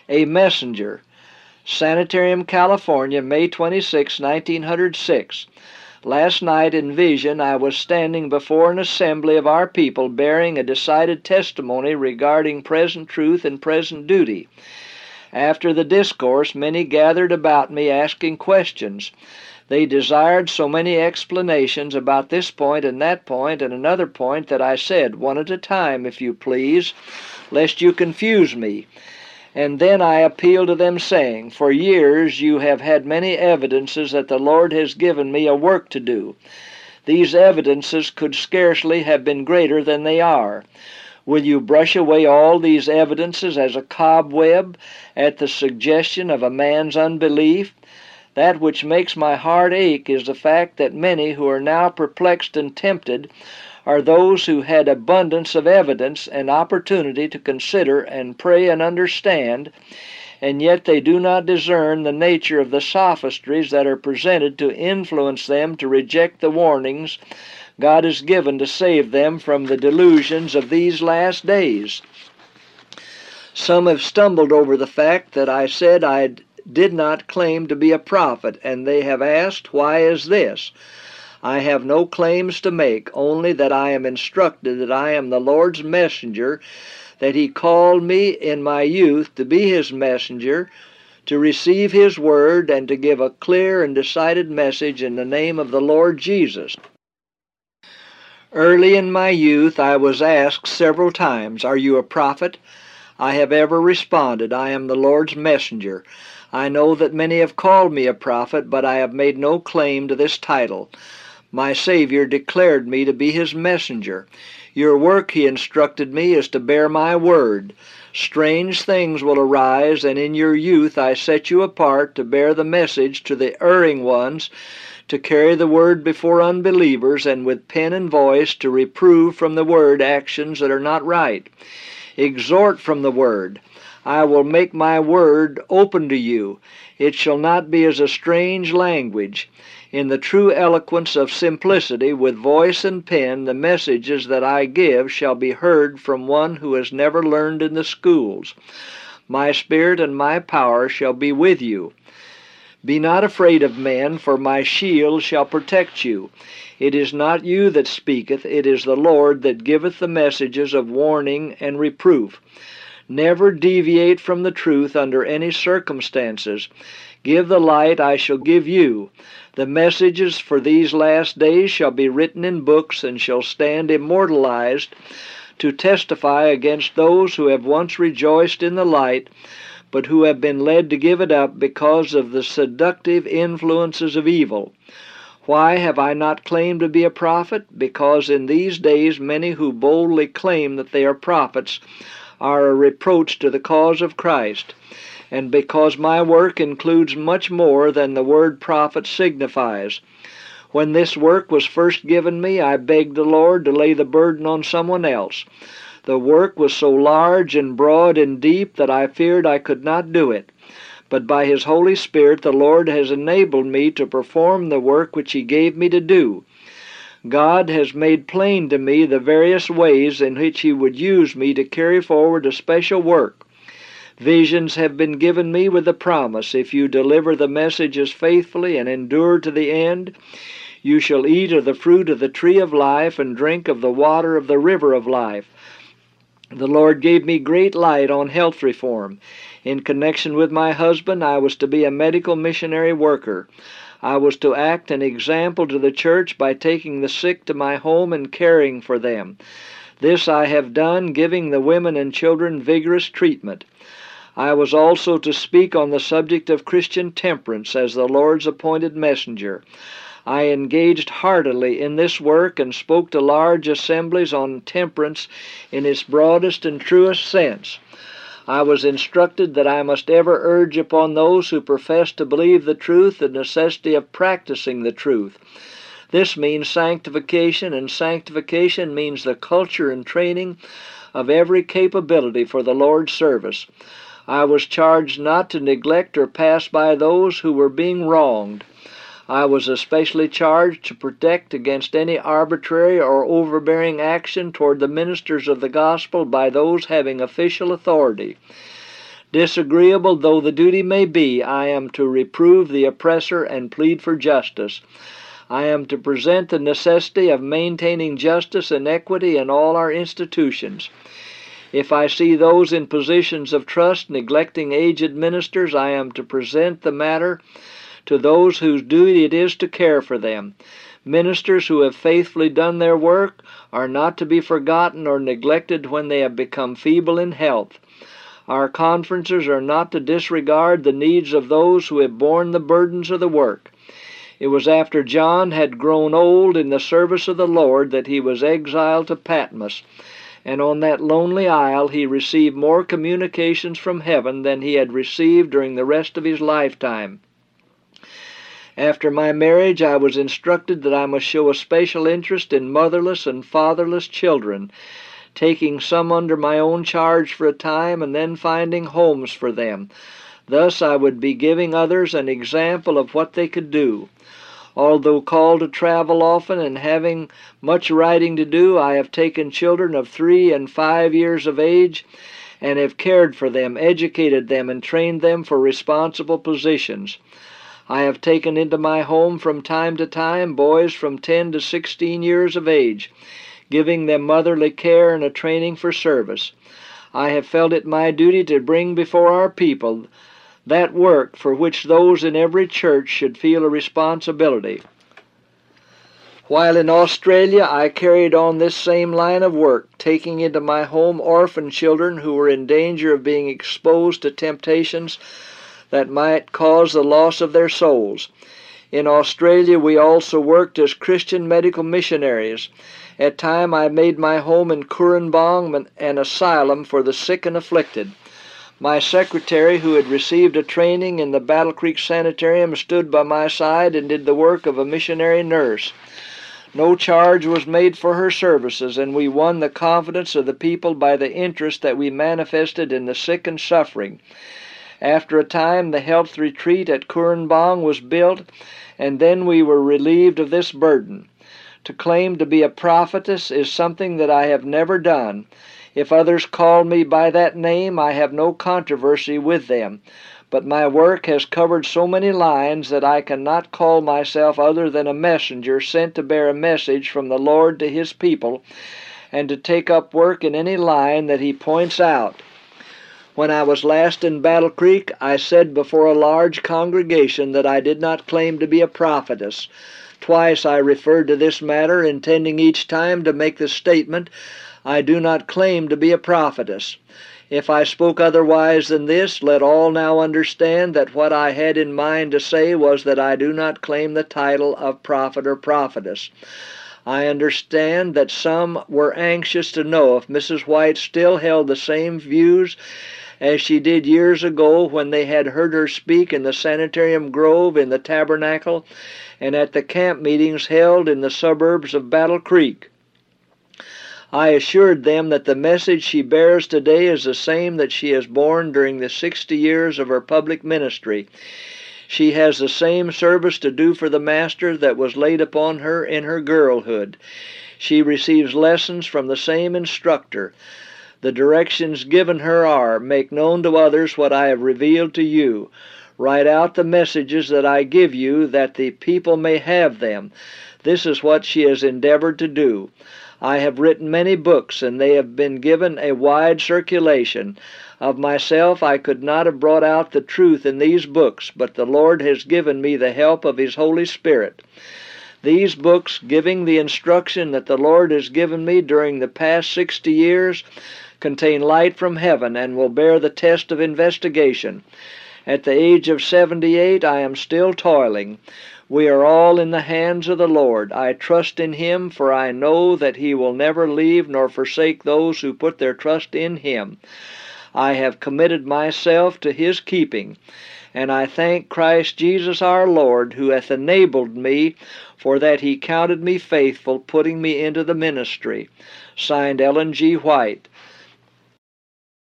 A Messenger. Sanitarium, California, May 26, 1906. Last night in vision I was standing before an assembly of our people bearing a decided testimony regarding present truth and present duty. After the discourse, many gathered about me asking questions. They desired so many explanations about this point and that point and another point that I said, one at a time, if you please, lest you confuse me. And then I appealed to them, saying, For years you have had many evidences that the Lord has given me a work to do. These evidences could scarcely have been greater than they are. Will you brush away all these evidences as a cobweb at the suggestion of a man's unbelief? That which makes my heart ache is the fact that many who are now perplexed and tempted are those who had abundance of evidence and opportunity to consider and pray and understand, and yet they do not discern the nature of the sophistries that are presented to influence them to reject the warnings God has given to save them from the delusions of these last days. Some have stumbled over the fact that I said I did not claim to be a prophet, and they have asked, Why is this? I have no claims to make, only that I am instructed that I am the Lord's messenger, that He called me in my youth to be His messenger, to receive His word, and to give a clear and decided message in the name of the Lord Jesus. Early in my youth I was asked several times, Are you a prophet? I have ever responded, I am the Lord's messenger. I know that many have called me a prophet, but I have made no claim to this title. My Savior declared me to be His messenger. Your work, He instructed me, is to bear my word. Strange things will arise, and in your youth I set you apart to bear the message to the erring ones, to carry the word before unbelievers, and with pen and voice to reprove from the word actions that are not right. Exhort from the word. I will make my word open to you. It shall not be as a strange language. In the true eloquence of simplicity, with voice and pen, the messages that I give shall be heard from one who has never learned in the schools. My spirit and my power shall be with you. Be not afraid of men, for my shield shall protect you. It is not you that speaketh, it is the Lord that giveth the messages of warning and reproof. Never deviate from the truth under any circumstances. Give the light, I shall give you. The messages for these last days shall be written in books and shall stand immortalized to testify against those who have once rejoiced in the light, but who have been led to give it up because of the seductive influences of evil. Why have I not claimed to be a prophet? Because in these days many who boldly claim that they are prophets are a reproach to the cause of Christ, and because my work includes much more than the word prophet signifies. When this work was first given me, I begged the Lord to lay the burden on someone else. The work was so large and broad and deep that I feared I could not do it. But by His Holy Spirit the Lord has enabled me to perform the work which He gave me to do. God has made plain to me the various ways in which He would use me to carry forward a special work. Visions have been given me with the promise, if you deliver the messages faithfully and endure to the end, you shall eat of the fruit of the tree of life and drink of the water of the river of life. The Lord gave me great light on health reform. In connection with my husband, I was to be a medical missionary worker. I was to act an example to the church by taking the sick to my home and caring for them. This I have done, giving the women and children vigorous treatment. I was also to speak on the subject of Christian temperance as the Lord's appointed messenger. I engaged heartily in this work and spoke to large assemblies on temperance in its broadest and truest sense. I was instructed that I must ever urge upon those who profess to believe the truth the necessity of practicing the truth. This means sanctification, and sanctification means the culture and training of every capability for the Lord's service. I was charged not to neglect or pass by those who were being wronged. I was especially charged to protect against any arbitrary or overbearing action toward the ministers of the gospel by those having official authority. Disagreeable though the duty may be, I am to reprove the oppressor and plead for justice. I am to present the necessity of maintaining justice and equity in all our institutions. If I see those in positions of trust neglecting aged ministers, I am to present the matter to those whose duty it is to care for them. Ministers who have faithfully done their work are not to be forgotten or neglected when they have become feeble in health. Our conferences are not to disregard the needs of those who have borne the burdens of the work. It was after John had grown old in the service of the Lord that he was exiled to Patmos, and on that lonely isle he received more communications from heaven than he had received during the rest of his lifetime. After my marriage, I was instructed that I must show a special interest in motherless and fatherless children, taking some under my own charge for a time and then finding homes for them. Thus I would be giving others an example of what they could do. Although called to travel often and having much writing to do, I have taken children of 3 and 5 years of age and have cared for them, educated them, and trained them for responsible positions. I have taken into my home from time to time boys from 10 to 16 years of age, giving them motherly care and a training for service. I have felt it my duty to bring before our people that work for which those in every church should feel a responsibility. While in Australia, I carried on this same line of work, taking into my home orphan children who were in danger of being exposed to temptations that might cause the loss of their souls. In Australia, we also worked as Christian medical missionaries. At times, I made my home in Kurrambong an asylum for the sick and afflicted. My secretary, who had received a training in the Battle Creek Sanitarium, stood by my side and did the work of a missionary nurse. No charge was made for her services, and we won the confidence of the people by the interest that we manifested in the sick and suffering. After a time, the health retreat at Kurrambong was built, and then we were relieved of this burden. To claim to be a prophetess is something that I have never done. If others call me by that name, I have no controversy with them. But my work has covered so many lines that I cannot call myself other than a messenger sent to bear a message from the Lord to His people, and to take up work in any line that He points out. When I was last in Battle Creek, I said before a large congregation that I did not claim to be a prophetess. Twice I referred to this matter, intending each time to make the statement, I do not claim to be a prophetess. If I spoke otherwise than this, let all now understand that what I had in mind to say was that I do not claim the title of prophet or prophetess. I understand that some were anxious to know if Mrs. White still held the same views as she did years ago when they had heard her speak in the Sanitarium Grove, in the Tabernacle, and at the camp meetings held in the suburbs of Battle Creek. I assured them that the message she bears today is the same that she has borne during the 60 years of her public ministry. She has the same service to do for the Master that was laid upon her in her girlhood. She receives lessons from the same instructor. The directions given her are, make known to others what I have revealed to you. Write out the messages that I give you, that the people may have them. This is what she has endeavored to do. I have written many books, and they have been given a wide circulation. Of myself I could not have brought out the truth in these books, but the Lord has given me the help of His Holy Spirit. These books, giving the instruction that the Lord has given me during the past 60 years, contain light from heaven and will bear the test of investigation. At the age of 78, I am still toiling. We are all in the hands of the Lord. I trust in Him, for I know that He will never leave nor forsake those who put their trust in Him. I have committed myself to His keeping, and I thank Christ Jesus our Lord, who hath enabled me, for that He counted me faithful, putting me into the ministry. Signed, Ellen G. White.